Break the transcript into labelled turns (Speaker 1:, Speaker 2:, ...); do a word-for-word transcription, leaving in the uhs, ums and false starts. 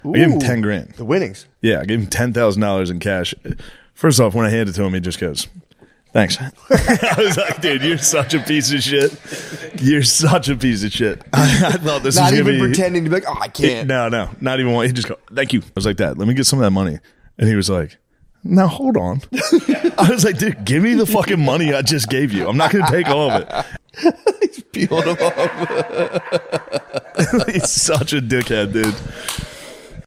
Speaker 1: I gave him ten grand.
Speaker 2: The winnings.
Speaker 1: Yeah, I gave him ten thousand dollars in cash. First off, when I handed it to him, he just goes, thanks. I was like, dude, you're such a piece of shit. You're such a piece of shit. I, I thought this
Speaker 2: Not
Speaker 1: was going to be.
Speaker 2: even pretending to be like, oh, I can't.
Speaker 1: No, no, not even one. He just go, thank you. I was like that. Let me get some of that money. And he was like, now hold on. I was like, dude, give me the fucking money I just gave you. I'm not going to take all of it.
Speaker 2: He's peeling him off.
Speaker 1: He's such a dickhead, dude.